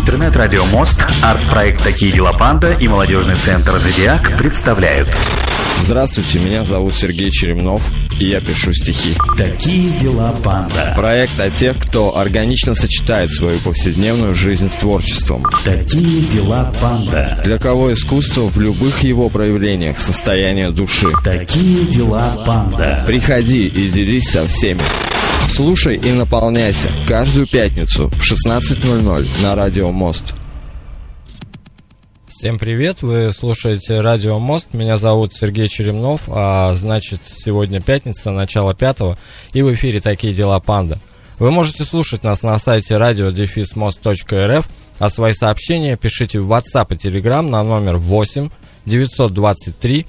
Интернет-радио Мост, арт-проект «Такие дела Панда» и молодежный центр «Зодиак» представляют. Здравствуйте, меня зовут Сергей Черемнов, и я пишу стихи. «Такие дела Панда». Проект о тех, кто органично сочетает свою повседневную жизнь с творчеством. «Такие дела Панда». Для кого искусство в любых его проявлениях, состояние души. «Такие дела Панда». Приходи и делись со всеми. Слушай и наполняйся каждую пятницу в 16:00 на Радио Мост. Всем привет, вы слушаете Радио Мост, меня зовут Сергей Черемнов, а значит сегодня пятница, начало 5-го, и в эфире «Такие дела Панда». Вы можете слушать нас на сайте radio-most.rf, а свои сообщения пишите в WhatsApp и Telegram на номер 8 923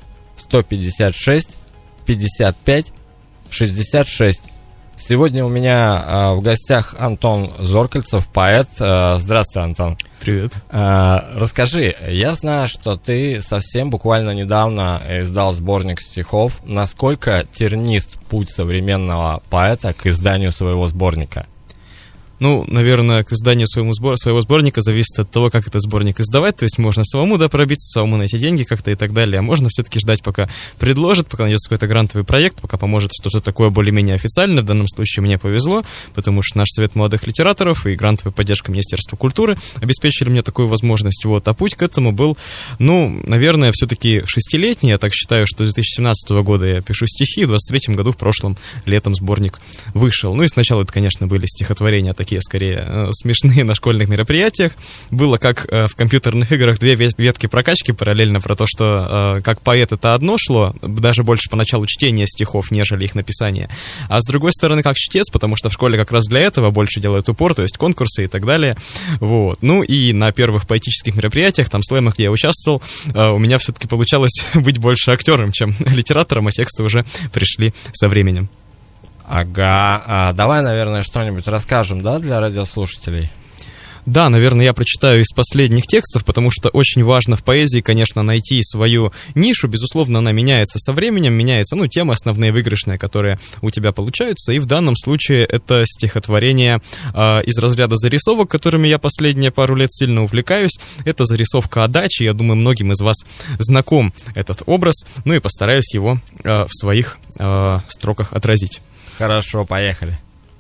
156 55 66. Сегодня у меня в гостях Антон Зоркальцев, поэт. Здравствуй, Антон. Привет. Расскажи, я знаю, что ты совсем буквально недавно издал сборник стихов. Насколько тернист путь современного поэта к изданию своего сборника? Ну, наверное, к изданию своего сборника зависит от того, как этот сборник издавать. То есть можно самому пробиться, самому найти деньги как-то и так далее. А можно все-таки ждать, пока предложат, пока найдется какой-то грантовый проект, пока поможет что-то такое более-менее официальное. В данном случае мне повезло, потому что наш Совет молодых литераторов и грантовая поддержка Министерства культуры обеспечили мне такую возможность. Вот. А путь к этому был, наверное, все-таки 6-летний. Я так считаю, что с 2017 года я пишу стихи, и в 2023 году, в прошлом летом, сборник вышел. Ну и сначала это, конечно, были стихотворения такие, скорее, смешные на школьных мероприятиях. Было как в компьютерных играх две ветки прокачки параллельно про то, что как поэт это одно шло, даже больше поначалу чтение стихов, нежели их написание. А с другой стороны, как чтец, потому что в школе как раз для этого больше делают упор, то есть конкурсы и так далее. Вот. Ну и на первых поэтических мероприятиях, там слэмах, где я участвовал, у меня все-таки получалось быть больше актером, чем литератором, а тексты уже пришли со временем. Ага, давай, наверное, что-нибудь расскажем, да, для радиослушателей? Да, наверное, я прочитаю из последних текстов, потому что очень важно в поэзии, конечно, найти свою нишу. Безусловно, она меняется со временем, меняются, темы основные, выигрышные, которые у тебя получаются. И в данном случае это стихотворение из разряда зарисовок, которыми я последние пару лет сильно увлекаюсь. Это зарисовка о даче. Я думаю, многим из вас знаком этот образ. Ну и постараюсь его в своих строках отразить. Хорошо, поехали.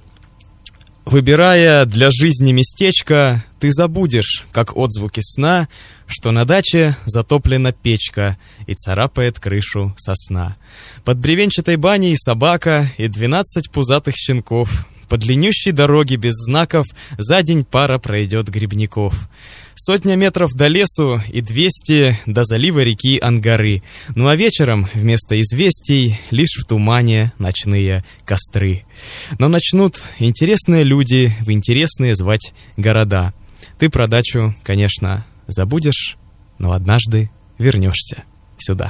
Выбирая для жизни местечко, ты забудешь, как отзвуки сна, что на даче затоплена печка и царапает крышу сосна. Под бревенчатой баней собака и 12 пузатых щенков. По длиннющей дороге без знаков за день пара пройдет грибников. 100 метров до лесу и 200 до залива реки Ангары. Ну а вечером вместо известий лишь в тумане ночные костры. Но начнут интересные люди в интересные звать города. Ты про дачу, конечно, забудешь, но однажды вернешься сюда.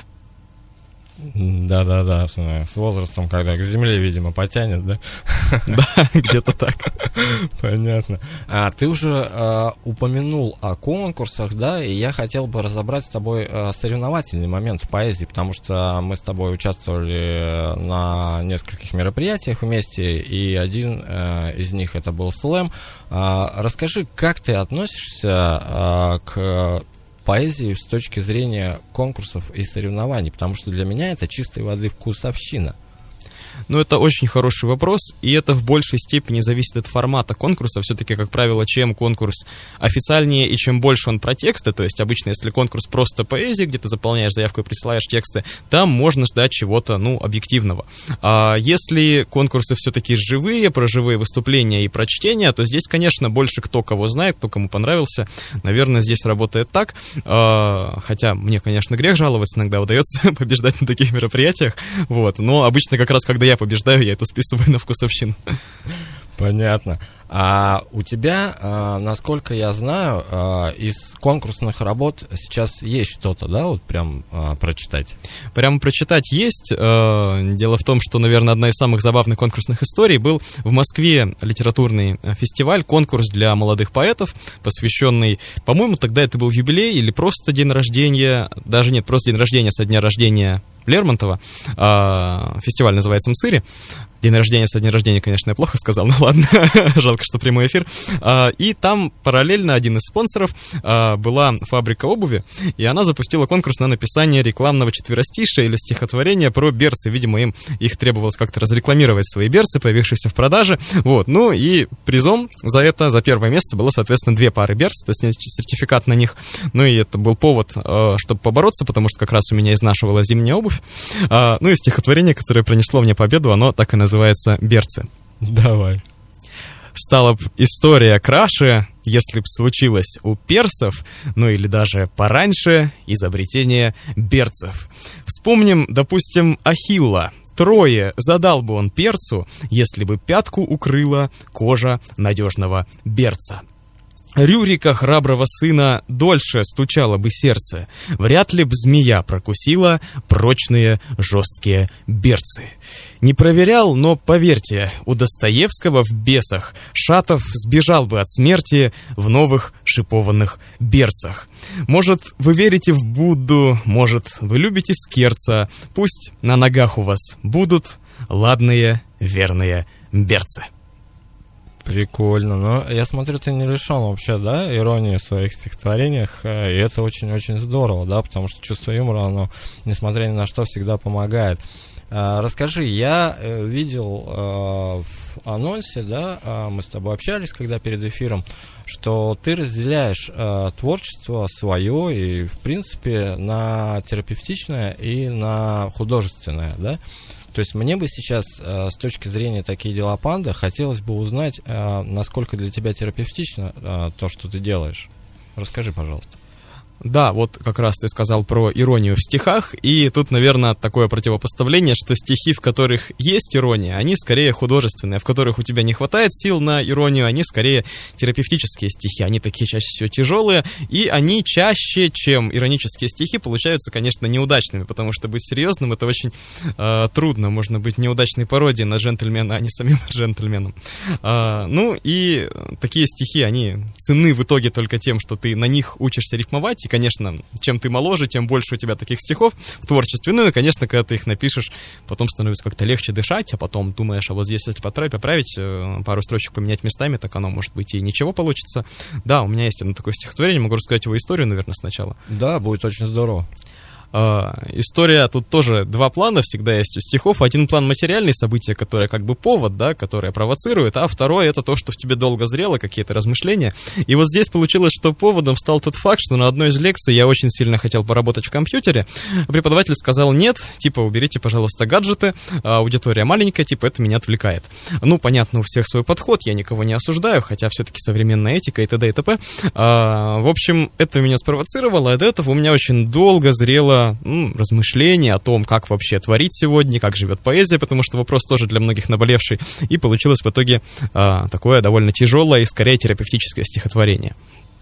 Да, с возрастом, когда к земле, видимо, потянет, да? Да, где-то так. Понятно. Ты уже упомянул о конкурсах, да, и я хотел бы разобрать с тобой соревновательный момент в поэзии, потому что мы с тобой участвовали на нескольких мероприятиях вместе, и один из них это был слэм. Расскажи, как ты относишься к поэзии с точки зрения конкурсов и соревнований, потому что для меня это чистой воды вкусовщина. Ну, это очень хороший вопрос, и это в большей степени зависит от формата конкурса. Все-таки, как правило, чем конкурс официальнее и чем больше он про тексты, то есть обычно, если конкурс просто поэзии, где ты заполняешь заявку и присылаешь тексты, там можно ждать чего-то, объективного. А если конкурсы все-таки живые, про живые выступления и про чтения, то здесь, конечно, больше кто кого знает, кто кому понравился. Наверное, здесь работает так. Хотя мне, конечно, грех жаловаться, иногда удается побеждать на таких мероприятиях. Вот. Но обычно как раз, когда я побеждаю, я это списываю на вкусовщину. Понятно. А у тебя, насколько я знаю, из конкурсных работ сейчас есть что-то, да, вот прям прочитать? Прямо прочитать есть. Дело в том, что, наверное, одна из самых забавных конкурсных историй был в Москве литературный фестиваль, конкурс для молодых поэтов, посвященный, по-моему, тогда это был юбилей или просто день рождения, даже нет, просто день рождения со дня рождения Лермонтова. Фестиваль называется «Мсыри». День рождения со дня рождения, конечно, я плохо сказал, но ладно, жалко, что прямой эфир. И там параллельно один из спонсоров была фабрика обуви, и она запустила конкурс на написание рекламного четверостишия или стихотворения про берцы. Видимо, им их требовалось как-то разрекламировать свои берцы, появившиеся в продаже. Вот. Ну и призом за это, за первое место было, соответственно, 2 пары берц, то есть сертификат на них. Ну и это был повод, чтобы побороться, потому что как раз у меня изнашивала зимняя обувь. Ну и стихотворение, которое принесло мне победу, оно так и называется «Берцы». Давай. Стала б история краше, если б случилось у персов, ну или даже пораньше, изобретение берцев. Вспомним, допустим, Ахилла. Трое задал бы он перцу, если бы пятку укрыла кожа надежного берца. Рюрика, храброго сына, дольше стучало бы сердце. Вряд ли б змея прокусила прочные жесткие берцы. Не проверял, но, поверьте, у Достоевского в «Бесах» Шатов сбежал бы от смерти в новых шипованных берцах. Может, вы верите в Будду, может, вы любите Скерца. Пусть на ногах у вас будут ладные, верные берцы. Прикольно, но я смотрю, ты не лишен вообще, да, иронии в своих стихотворениях, и это очень-очень здорово, да, потому что чувство юмора, оно, несмотря ни на что, всегда помогает. Расскажи, я видел в анонсе, да, мы с тобой общались, когда перед эфиром, что ты разделяешь творчество свое и, в принципе, на терапевтичное и на художественное, да. То есть мне бы сейчас, с точки зрения «Такие дела, панда», хотелось бы узнать, насколько для тебя терапевтично то, что ты делаешь. Расскажи, пожалуйста. Да, вот как раз ты сказал про иронию в стихах, и тут, наверное, такое противопоставление, что стихи, в которых есть ирония, они скорее художественные, в которых у тебя не хватает сил на иронию, они скорее терапевтические стихи, они такие чаще всего тяжелые, и они чаще, чем иронические стихи, получаются, конечно, неудачными, потому что быть серьезным — это очень трудно, можно быть неудачной пародией на джентльмена, а не самим джентльменом. Ну и такие стихи, они ценны в итоге только тем, что ты на них учишься рифмовать. И, конечно, чем ты моложе, тем больше у тебя таких стихов в творчестве. Ну и, конечно, когда ты их напишешь, потом становится как-то легче дышать, а потом думаешь, а вот здесь, если поправить, пару строчек поменять местами, так оно, может быть, и ничего получится. Да, у меня есть одно такое стихотворение, могу рассказать его историю, наверное, сначала. Да, будет очень здорово. История тут тоже 2 плана всегда есть у стихов. Один план — материальные события, которые как бы повод, да, которые провоцируют, а второй — это то, что в тебе долго зрело, какие-то размышления. И вот здесь получилось, что поводом стал тот факт, что на одной из лекций я очень сильно хотел поработать в компьютере. Преподаватель сказал: нет, типа, уберите, пожалуйста, гаджеты, аудитория маленькая, типа, это меня отвлекает. Ну, понятно, у всех свой подход, я никого не осуждаю, хотя все-таки современная этика и т.д. и т.п. В общем, это меня спровоцировало, и до этого у меня очень долго зрело размышления о том, как вообще творить сегодня, как живет поэзия, потому что вопрос тоже для многих наболевший, и получилось в итоге такое довольно тяжелое и скорее терапевтическое стихотворение.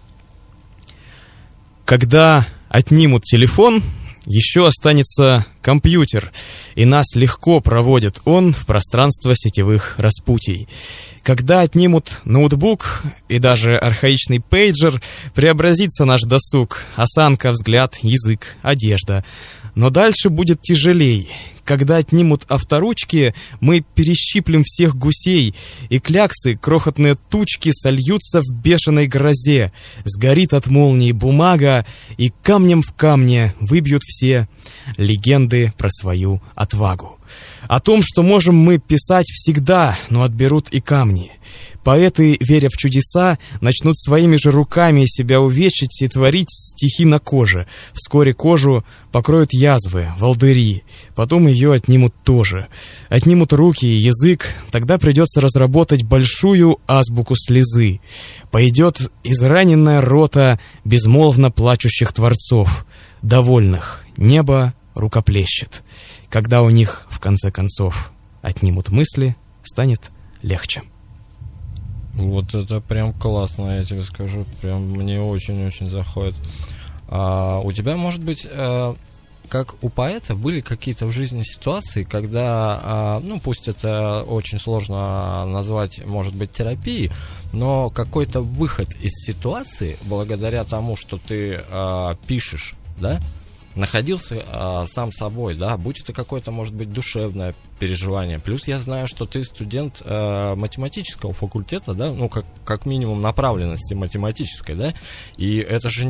Когда отнимут телефон, еще останется компьютер, и нас легко проводит он в пространство сетевых распутий. Когда отнимут ноутбук и даже архаичный пейджер, преобразится наш досуг, осанка, взгляд, язык, одежда. Но дальше будет тяжелей. Когда отнимут авторучки, мы перещиплем всех гусей, и кляксы, крохотные тучки, сольются в бешеной грозе. Сгорит от молнии бумага, и камнем в камне выбьют все легенды про свою отвагу. О том, что можем мы писать всегда, но отберут и камни. Поэты, веря в чудеса, начнут своими же руками себя увечить и творить стихи на коже. Вскоре кожу покроют язвы, волдыри, потом ее отнимут тоже. Отнимут руки и язык, тогда придется разработать большую азбуку слезы. Пойдет израненная рота безмолвно плачущих творцов, довольных, небо рукоплещет. Когда у них, в конце концов, отнимут мысли, станет легче. Вот это прям классно, я тебе скажу. Прям мне очень-очень заходит. У тебя, может быть, как у поэта, были какие-то в жизни ситуации, когда, ну, пусть это очень сложно назвать, может быть, терапией, но какой-то выход из ситуации, благодаря тому, что ты пишешь, да, находился сам собой, да, будь это какое-то, может быть, душевное переживание. Плюс я знаю, что ты студент математического факультета, да, ну, как минимум направленности математической, да, и это же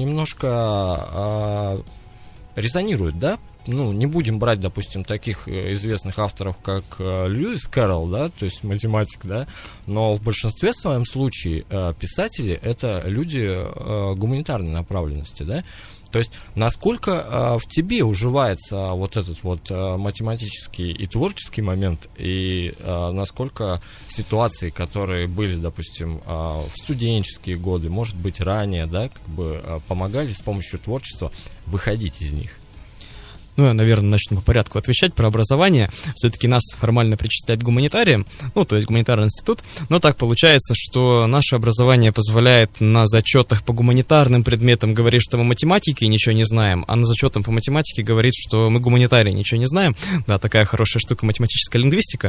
немножко резонирует, да. Ну, не будем брать, допустим, таких известных авторов, как Льюис Кэрролл, да, то есть математик, да, но в большинстве своем случае писатели — это люди гуманитарной направленности, да, то есть насколько в тебе уживается вот этот вот математический и творческий момент, и насколько ситуации, которые были, допустим, в студенческие годы, может быть, ранее, да, как бы помогали с помощью творчества выходить из них? Ну, я, наверное, начну по порядку отвечать про образование. Все-таки нас формально причисляют к гуманитариям, ну, то есть гуманитарный институт, но так получается, что наше образование позволяет на зачетах по гуманитарным предметам говорить, что мы математики и ничего не знаем, а на зачетах по математике говорит, что мы гуманитарии и ничего не знаем. Да, такая хорошая штука математическая лингвистика.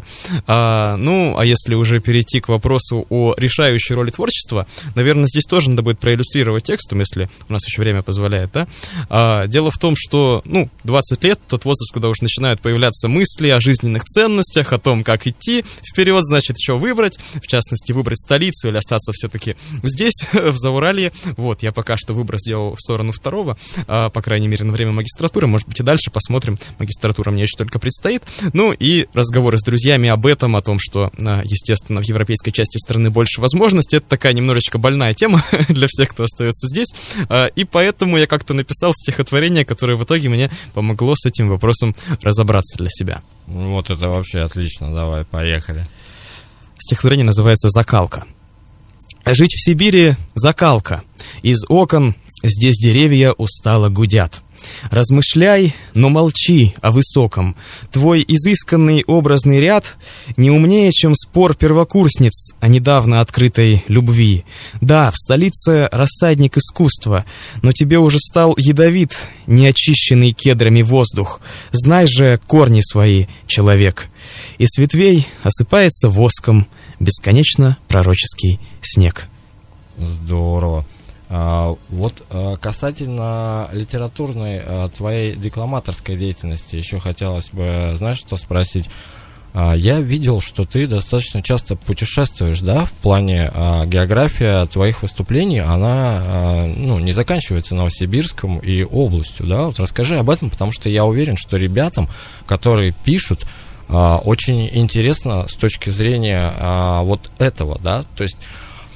А если уже перейти к вопросу о решающей роли творчества, наверное, здесь тоже надо будет проиллюстрировать текстом, если у нас еще время позволяет, да? Дело в том, что, 20 лет, тот возраст, когда уже начинают появляться мысли о жизненных ценностях, о том, как идти вперед, значит, что выбрать, в частности, выбрать столицу или остаться все-таки здесь, в Зауралье. Вот, я пока что выбор сделал в сторону второго, по крайней мере, на время магистратуры, может быть, и дальше посмотрим. Магистратура мне еще только предстоит. Ну, и разговоры с друзьями об этом, о том, что, естественно, в европейской части страны больше возможностей, это такая немножечко больная тема для всех, кто остается здесь, и поэтому я как-то написал стихотворение, которое в итоге мне помогло с этим вопросом разобраться для себя. Вот это вообще отлично, давай, поехали. Стихотворение называется «Закалка». Жить в Сибири — закалка. Из окон здесь деревья устало гудят. Размышляй, но молчи о высоком. Твой изысканный образный ряд не умнее, чем спор первокурсниц о недавно открытой любви. Да, в столице рассадник искусства, но тебе уже стал ядовит неочищенный кедрами воздух. Знай же корни свои, человек. И с ветвей осыпается воском бесконечно пророческий снег. Здорово. Вот касательно литературной твоей декламаторской деятельности еще хотелось бы, знаешь, что спросить. Я видел, что ты достаточно часто путешествуешь, да, в плане география твоих выступлений, она, не заканчивается Новосибирском и областью, да, вот расскажи об этом, потому что я уверен, что ребятам, которые пишут, очень интересно с точки зрения вот этого, да, то есть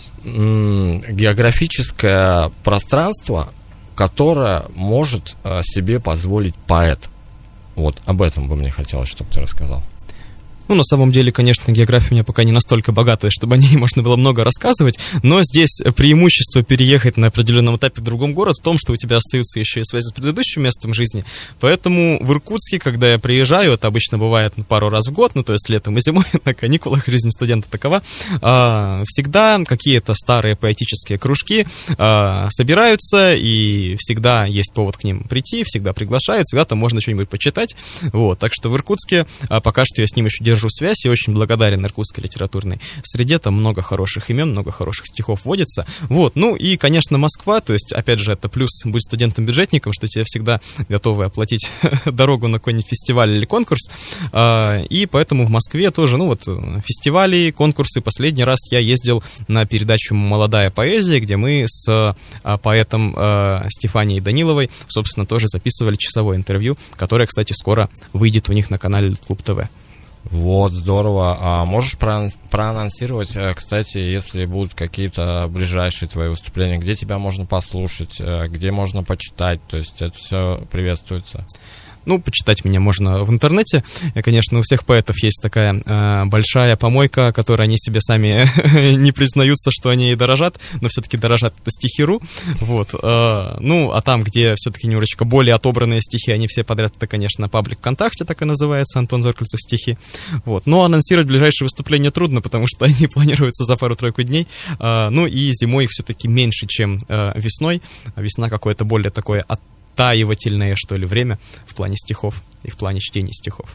географическое пространство, которое может себе позволить поэт. Вот об этом бы мне хотелось, чтобы ты рассказал. На самом деле, конечно, география у меня пока не настолько богатая, чтобы о ней можно было много рассказывать, но здесь преимущество переехать на определенном этапе в другой город в том, что у тебя остаются еще и связи с предыдущим местом жизни, поэтому в Иркутске, когда я приезжаю, это обычно бывает пару раз в год, то есть летом и зимой, на каникулах, жизнь студента такова, всегда какие-то старые поэтические кружки собираются, и всегда есть повод к ним прийти, всегда приглашают, всегда там можно что-нибудь почитать, вот, так что в Иркутске пока что я с ним еще держу связь и очень благодарен иркутской литературной среде, там много хороших имен, много хороших стихов вводится, вот, и, конечно, Москва, то есть, опять же, это плюс быть студентом-бюджетником, что тебе всегда готовы оплатить дорогу на какой-нибудь фестиваль или конкурс, и поэтому в Москве тоже, фестивали, конкурсы. Последний раз я ездил на передачу «Молодая поэзия», где мы с поэтом Стефанией Даниловой, собственно, тоже записывали часовое интервью, которое, кстати, скоро выйдет у них на канале Клуб ТВ. Вот, здорово. А можешь проанонсировать, кстати, если будут какие-то ближайшие твои выступления, где тебя можно послушать, где можно почитать, то есть это все приветствуется? Почитать меня можно в интернете. И, конечно, у всех поэтов есть такая большая помойка, которой они себе сами не признаются, что они ей дорожат, но все-таки дорожат это стихи.ру. Вот. А там, где все-таки немножечко более отобранные стихи, они все подряд, это, конечно, паблик ВКонтакте, так и называется, Антон Зеркальцев стихи. Вот. Но анонсировать ближайшие выступления трудно, потому что они планируются за пару-тройку дней. И зимой их все-таки меньше, чем весной. Весна какое-то более такое оттаивательное, что ли, время в плане стихов и в плане чтения стихов.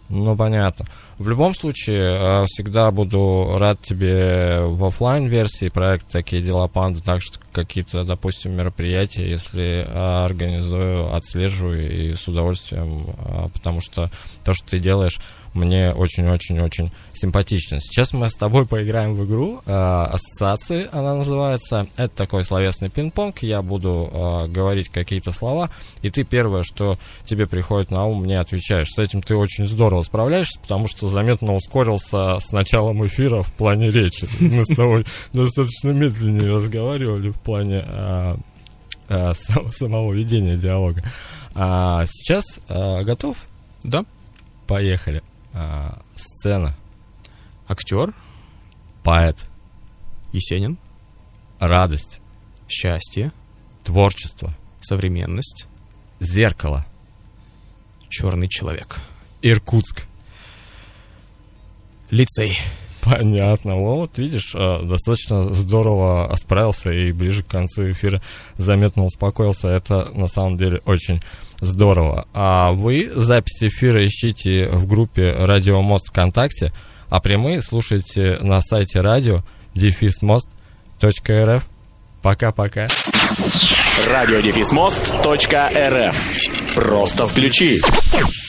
Ну, понятно. В любом случае, всегда буду рад тебе в офлайн-версии проекта «Такие дела Панды», так что какие-то, допустим, мероприятия, если организую, отслеживаю и с удовольствием, потому что то, что ты делаешь, мне очень-очень-очень симпатично. Сейчас мы с тобой поиграем в игру ассоциации, она называется. Это такой словесный пинг-понг. Я буду говорить какие-то слова, и ты первое, что тебе приходит на ум, мне отвечаешь. С этим ты очень здорово справляешься, потому что заметно ускорился с началом эфира в плане речи. Мы с тобой достаточно медленнее разговаривали в плане самого ведения диалога. Сейчас готов? Да. Поехали. Сцена. Актер. Поэт. Есенин. Радость. Счастье. Творчество. Современность. Зеркало. Черный человек. Иркутск. Лицей. Понятно. Вот, видишь, достаточно здорово справился и ближе к концу эфира заметно успокоился. Это на самом деле очень здорово. А вы запись эфира ищите в группе «Радио Мост» ВКонтакте, а прямые слушайте на сайте radio-most.rf. Пока-пока. radio-most.rf. Просто включи.